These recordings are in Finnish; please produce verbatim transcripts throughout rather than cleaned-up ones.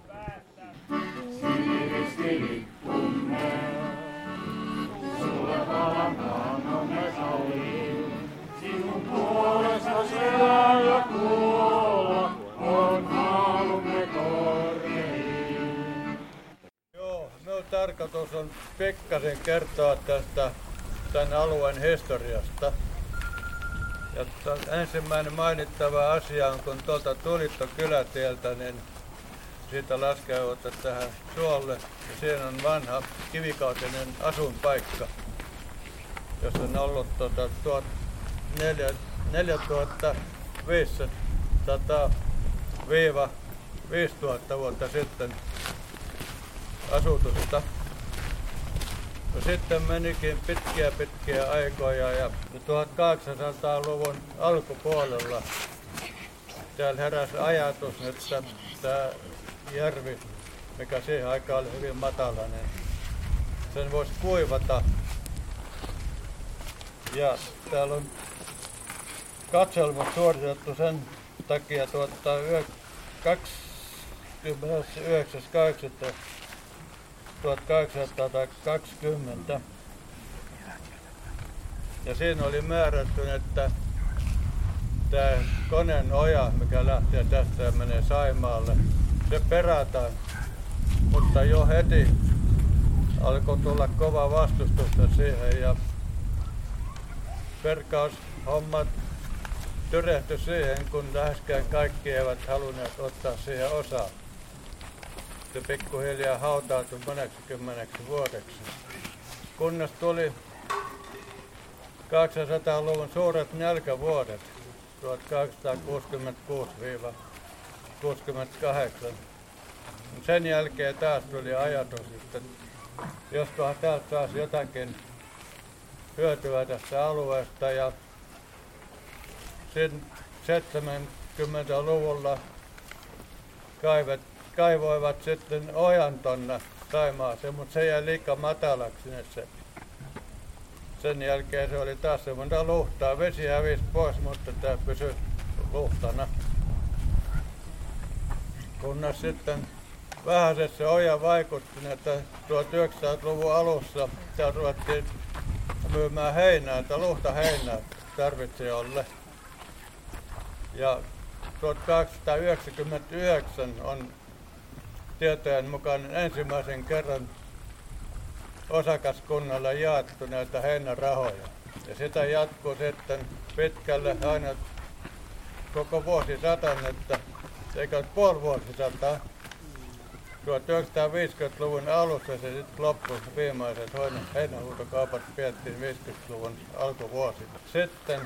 Sinun puolestasi elää ja kuolla on halumme korkein. Joo, minun tarkoitus on pikkasen kertoa tästä tämän alueen historiasta. Ja ensimmäinen mainittava asia on, kun tuolta tulitte kylätieltä, niin siitä laskeudutte tähän suolle. Ja siinä on vanha kivikautinen asuinpaikka, jossa on ollut tuota, neljätuhattaviisisataa viisituhatta vuotta sitten asutusta. No sitten menikin pitkiä pitkiä aikoja ja tuhatkahdeksansataaluvun alkupuolella täällä heräsi ajatus, että tämä järvi, mikä siihen aikaan oli hyvin matala, niin sen voisi kuivata. Ja täällä on katselmat suoritettu sen takia kahdeskymmenesyhdeksäs kahdeksatta tuhatkahdeksansataakaksikymmentä. Ja siinä oli määrätty, että tämä Koneen oja, mikä lähtee tästä ja menee Saimaalle, se perataan. Mutta jo heti alkoi tulla kova vastustusta siihen ja perkaushommat tyrehtyi siihen, kun läheskään kaikki eivät halunneet ottaa siihen osaa. Se pikkuhiljaa hautautui moneksi kymmeneksi vuodeksi. Kunnes tuli kahdeksansataaluvun suuret nälkävuodet, tuhatkahdeksansataakuusikymmentäkuusi kuusikymmentäkahdeksan. Sen jälkeen taas tuli ajatus, että joskohan täältä saisi jotakin hyötyä tästä alueesta. Ja seitsemänkymmentäluvulla kaivet, kaivoivat sitten ojan tonne Saimaaseen, mutta se jäi liikaa matalaksi sinne se. Sen jälkeen se oli taas semmoinen luhtaa. Vesi hävisi pois, mutta tämä pysyi luhtana. Kunnes sitten vähäsen se oja vaikutti, että tuhatyhdeksänsataaluvun alussa täällä ruvettiin myymään heinää, että luhtaheinää tarvitsijoille. Ja tuhatkahdeksansataayhdeksänkymmentäyhdeksän on tietojen mukaan ensimmäisen kerran osakaskunnalle jaettu näitä heinärahoja. Ja sitä jatkuu sitten pitkälle aina koko vuosisatan, että eikä puoli vuosisataa. tuhatyhdeksänsataaviisikymmentäluvun alussa se sitten loppui viimeiset heinähuutokaupat pidettiin viisikymmentäluvun alkuvuosina. Sitten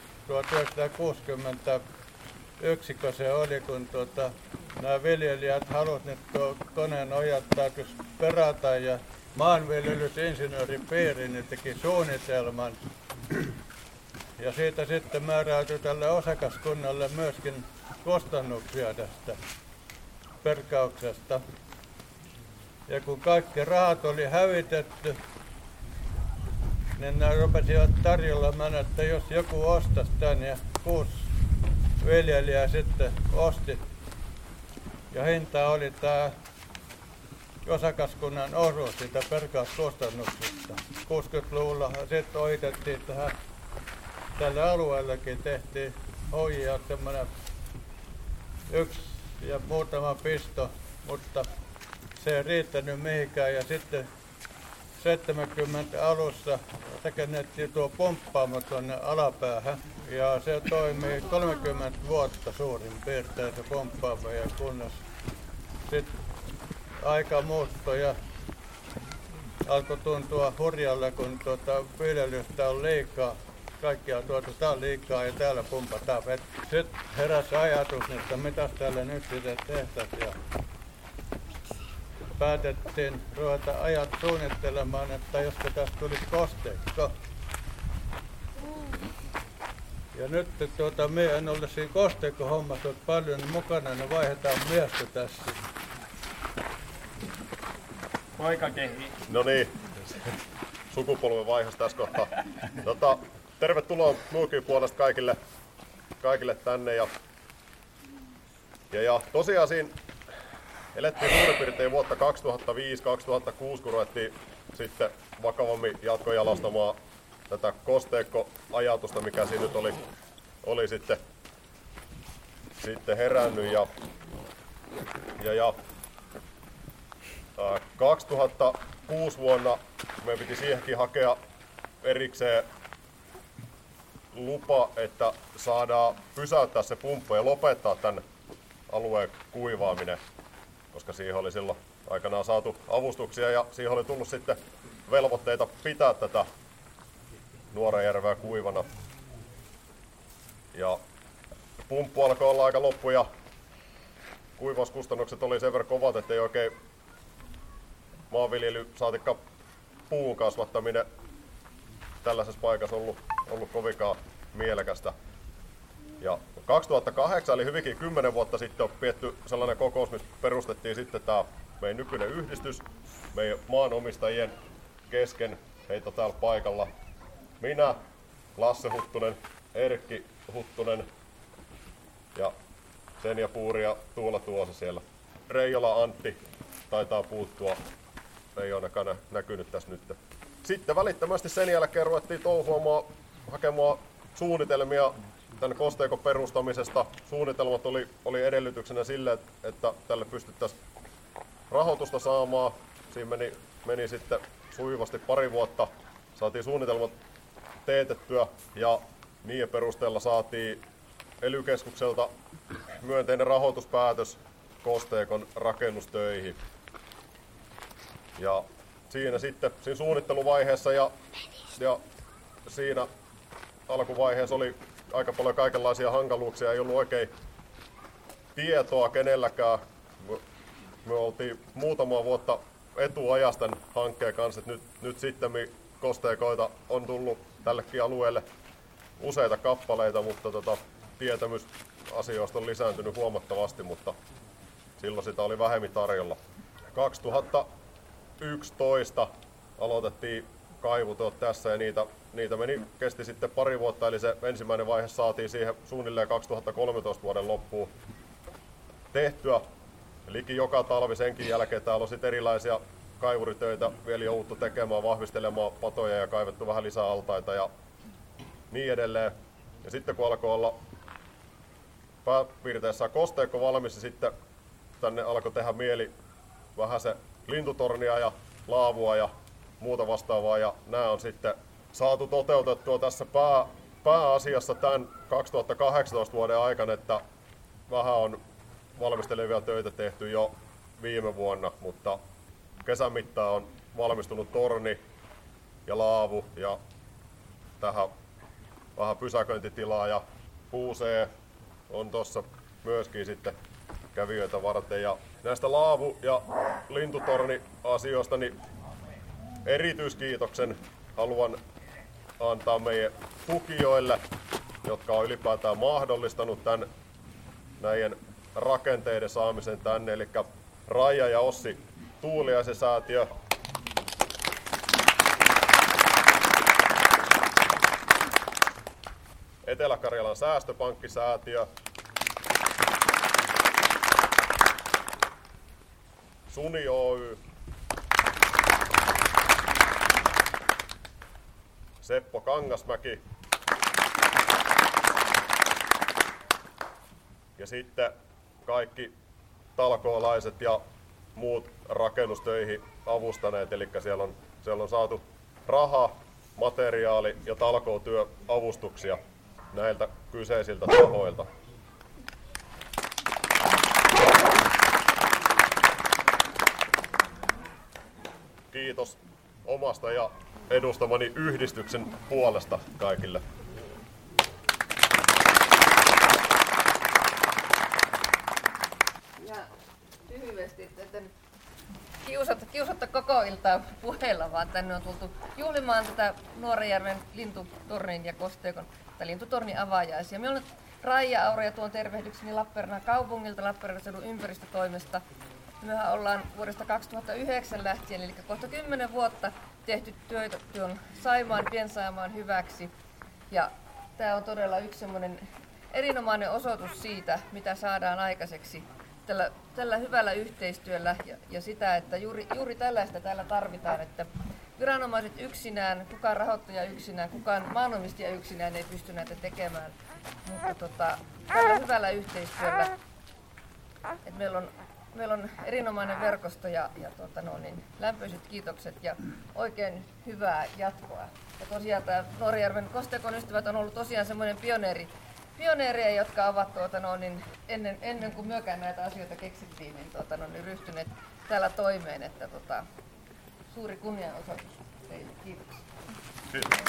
tuhatyhdeksänsataakuusikymmentäyksi se oli, kun tuota, nämä viljelijät halusivat, että Koneen ojat täytyisi perata ja maanviljelysinsinööripiiri niin teki suunnitelman. Ja siitä sitten määräytyi tälle osakaskunnalle myöskin kustannuksia tästä perkauksesta. Ja kun kaikki rahat oli hävitetty, niin ne rupesivat tarjolla, että jos joku ostaisi tämän, ja kuusi viljelijää sitten osti. Ja hinta oli tämä osakaskunnan osuus siitä perkauskustannuksista. kuusikymmentäluvulla sitten ohitettiin tähän, tälle alueellekin tehtiin hoijia semmoinen yksi ja muutama pisto, mutta se ei riittänyt mihinkään. Ja sitten seitsemänkymmentä alussa rakennettiin tuo pumppaamo tuonne alapäähän. Ja se toimii kolmekymmentä vuotta suurin piirtein se pumppaamo, ja kunnes sitten aika muuttui ja alkoi tuntua hurjalle, kun tuota viljelystä on liikaa. Kaikkia tuotetaan liikaa ja täällä pumpataan vettä. Sitten heräsi ajatus, että mitäs täällä nyt sitten tehtäisiin. Ja päätettiin ruveta ajat suunnittelemaan, että josko tästä tulisi kosteikko. Ja nyt tuota, me en ole siinä kosteikkohommassa paljon mukana, niin vaihdetaan miestä tässä. Poika kehii. No niin, sukupolven vaihdos tässä kohtaa. Tota, tervetuloa Nuukin puolesta kaikille, kaikille tänne. Ja, ja, ja tosiaan siinä elettiin suurin piirtein vuotta kaksituhattaviisi kaksituhattakuusi, kun ruvettiin sitten vakavammin jatkojalostamaan tätä kosteikkoajatusta, mikä siinä nyt oli, oli sitten, sitten herännyt. Ja, ja, ja ää, kaksituhattakuusi vuonna me piti siihenkin hakea erikseen lupa, että saadaan pysäyttää se pumppu ja lopettaa tämän alueen kuivaaminen, koska siihen oli silloin aikanaan saatu avustuksia ja siihen oli tullut sitten velvoitteita pitää tätä Nuorenjärveä kuivana. Ja pumppu alkoi olla aika loppu ja kuivauskustannukset oli sen verran kovat, ettei oikein maanviljely saatikka puun kasvattaminen tällaisessa paikassa ollut, ollut kovinkaan mielekästä. Ja kaksituhattakahdeksan, eli hyvinkin kymmenen vuotta sitten, on pidetty sellainen kokous, missä perustettiin sitten tämä meidän nykyinen yhdistys meidän maanomistajien kesken. Heitä on täällä paikalla minä, Lasse Huttunen, Erkki Huttunen ja Senja Puuri ja Tuula Tuosa siellä. Reijola Antti taitaa puuttua, ei ole ainakaan näkynyt tässä nyt. Sitten välittömästi sen jälkeen ruvettiin touhuamaan, hakemaan suunnitelmia tämän kosteikon perustamisesta. Suunnitelmat oli, oli edellytyksenä sille, että, että tälle pystyttäisiin rahoitusta saamaan. Siinä meni, meni sitten sujuvasti pari vuotta. Saatiin suunnitelmat teetettyä ja niiden perusteella saatiin E L Y-keskukselta myönteinen rahoituspäätös kosteikon rakennustöihin. Ja siinä sitten siinä suunnitteluvaiheessa ja, ja siinä alkuvaiheessa oli aika paljon kaikenlaisia hankaluuksia, ei ollut oikein tietoa kenelläkään. Me, me oltiin muutama vuotta etuajasta tämän hankkeen kanssa, että nyt, nyt sitten kosteikoita on tullut tällekin alueelle useita kappaleita, mutta tota, tietämys asioista on lisääntynyt huomattavasti, mutta silloin sitä oli vähemmin tarjolla. kaksituhattayksitoista aloitettiin kaivuteot tässä ja niitä, niitä meni, kesti sitten pari vuotta, eli se ensimmäinen vaihe saatiin siihen suunnilleen kaksituhattakolmetoista vuoden loppuun tehtyä. Liki joka talvi senkin jälkeen täällä on sitten erilaisia kaivuritöitä vielä jouduttu tekemään, vahvistelemaan patoja ja kaivettu vähän lisää altaita ja niin edelleen. Ja sitten kun alkoi olla pääpiirteissään kosteikko valmis, niin sitten tänne alkoi tehdä mieli vähän se lintutornia ja laavua ja muuta vastaavaa. Ja nämä on sitten saatu toteutettua tässä pää, pääasiassa tämän kaksituhattakahdeksantoista vuoden aikana, että vähän on valmistelevia töitä tehty jo viime vuonna, mutta kesän mittaan on valmistunut torni ja laavu ja tähän vähän pysäköintitilaa ja puusee on tuossa myöskin sitten kävijöitä varten. Ja näistä laavu- ja lintutorni-asioista niin erityiskiitoksen haluan antaa meidän tukijoille, jotka on ylipäätään mahdollistanut tämän näiden rakenteiden saamisen tänne, eli Raija ja Ossi Tuuliaisen säätiö, Etelä-Karjalan säästöpankkisäätiö, Suni Oy, Seppo Kangasmäki ja sitten kaikki talkoolaiset ja muut rakennustöihin avustaneet, eli siellä on, siellä on saatu raha, materiaali ja talkootyöavustuksia näiltä kyseisiltä tahoilta. Kiitos omasta ja edustamani yhdistyksen puolesta kaikille. Ja lyhyesti, että kiusatta, kiusatta koko iltaa puheella, vaan tänne on tultu juhlimaan tätä Nuorenjärven lintutornin ja kosteikon tai lintutornin avaajaisia. Minä olen Raija Aura ja tuon tervehdykseni Lappeenrannan kaupungilta, Lappeenrannan seudun ympäristötoimesta. Mehän ollaan vuodesta kaksituhattayhdeksän lähtien, eli kohta kymmenen vuotta tehty työtä tuon Saimaan, Pien-Saimaan hyväksi. Ja tämä on todella yksi semmoinen erinomainen osoitus siitä, mitä saadaan aikaiseksi tällä, tällä hyvällä yhteistyöllä ja, ja sitä, että juuri, juuri tällaista täällä tarvitaan, että viranomaiset yksinään, kukaan rahoittaja yksinään, kukaan maanomistaja yksinään ei pysty näitä tekemään, mutta tota, tällä hyvällä yhteistyöllä, että meillä on, meillä on erinomainen verkosto ja, ja tota no, niin, lämpöiset kiitokset ja oikein hyvää jatkoa. Ja tosiaan tämä Nuorijärven Kosteikon ystävät on ollut tosiaan semmoinen pioneeri, pioneereja, jotka ovat tuota, no, niin, ennen, ennen kuin myökään näitä asioita keksittiin, niin, tuota, no, niin ryhtyneet täällä toimeen. Että, tota, suuri kunnianosoitus teille. Kiitoksia. Kiitos.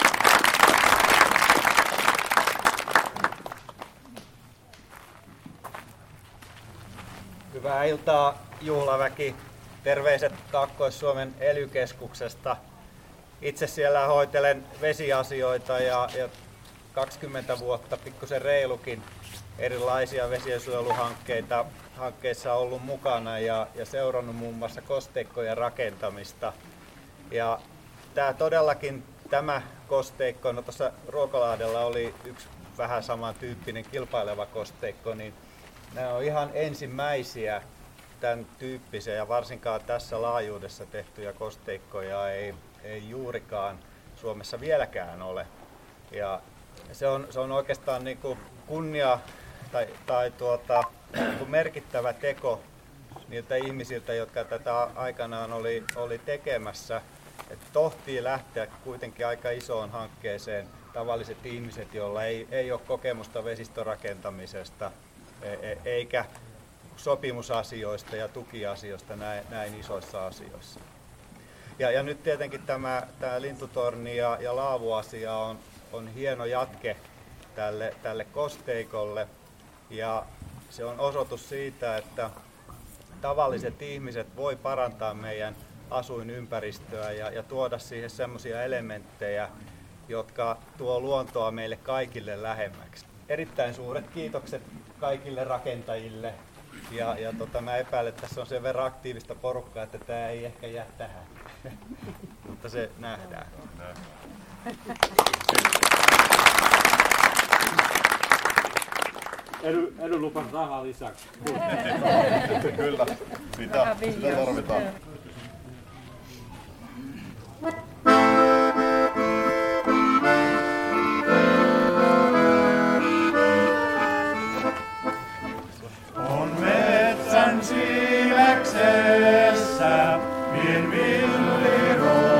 Hyvää iltaa, juhlaväki. Terveiset Kaakkois-Suomen E L Y-keskuksesta. Itse siellä hoitelen vesiasioita ja, ja kaksikymmentä vuotta, pikkusen reilukin, erilaisia vesiensuojeluhankkeita hankkeissa on ollut mukana ja, ja seurannut muun muassa kosteikkojen rakentamista. Ja tämä todellakin, tämä kosteikko, no tuossa Ruokolahdella oli yksi vähän samantyyppinen kilpaileva kosteikko, niin nämä on ihan ensimmäisiä tämän tyyppisiä ja varsinkaan tässä laajuudessa tehtyjä kosteikkoja ei, ei juurikaan Suomessa vieläkään ole. Ja se on, se on oikeastaan niin kuin kunnia tai, tai tuota, niin kuin merkittävä teko niiltä ihmisiltä, jotka tätä aikanaan oli, oli tekemässä. Että tohtii lähteä kuitenkin aika isoon hankkeeseen tavalliset ihmiset, joilla ei, ei ole kokemusta vesistörakentamisesta eikä sopimusasioista ja tukiasioista näin, näin isoissa asioissa. Ja, ja nyt tietenkin tämä, tämä lintutorni ja, ja laavuasia on, on hieno jatke tälle, tälle kosteikolle ja se on osoitus siitä, että tavalliset ihmiset voi parantaa meidän asuinympäristöä ja, ja tuoda siihen semmoisia elementtejä, jotka tuo luontoa meille kaikille lähemmäksi. Erittäin suuret kiitokset kaikille rakentajille ja, ja tota, mä epäilen, että tässä on sen verran aktiivista porukkaa, että tämä ei ehkä jää tähän, mutta se nähdään. Ely, ely lupasi rahaa lisäksi. Kyllä, sitä, sitä tarvitaan. On metsän siiveksessä, pien villi